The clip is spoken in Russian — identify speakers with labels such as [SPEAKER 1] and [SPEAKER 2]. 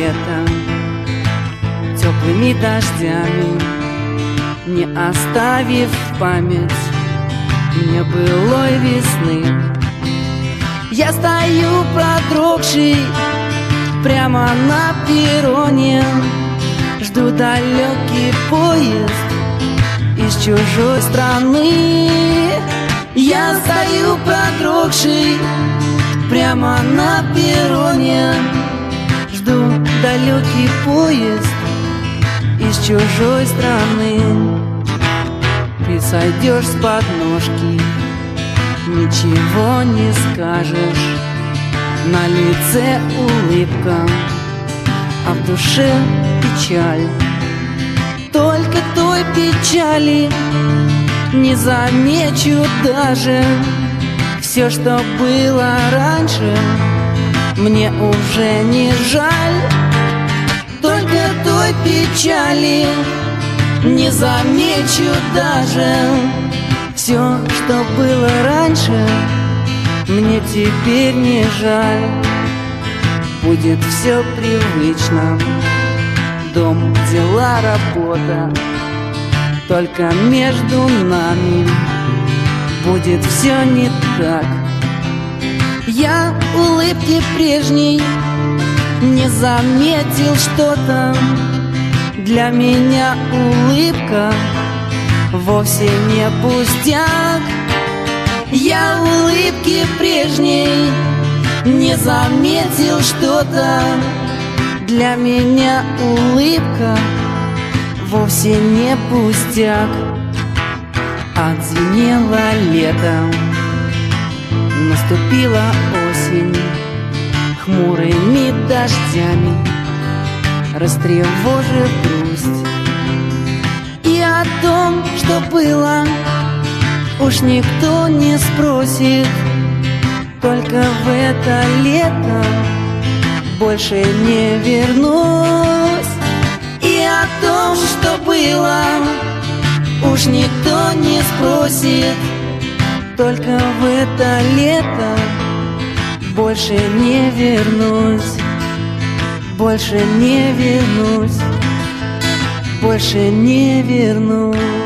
[SPEAKER 1] лето теплыми дождями, не оставив память мне былой весны. Я стою продрогший прямо на перроне, жду далекий поезд из чужой страны. Я стою продрогший прямо на перроне, жду далекий поезд из чужой страны. Ты сойдешь с подножки, ничего не скажешь, на лице улыбка, а в душе печаль. Только той печали не замечу даже. Все, что было раньше, мне уже не жаль. Только той печали не замечу даже. Все, что было раньше, мне теперь не жаль. Будет все привычно: дом, дела, работа. Только между нами будет все не так. Я улыбки прежней не заметил что-то. Для меня улыбка вовсе не пустяк. Я улыбки прежней не заметил что-то. Для меня улыбка вовсе не пустяк. Отзвенело лето, наступила осень, хмурыми дождями растревожив грусть. И о том, что было, уж никто не спросит. Только в это лето больше не вернусь. И о том, что было, уж никто не спросит. Только в это лето больше не вернусь. Больше не вернусь. Больше не вернусь.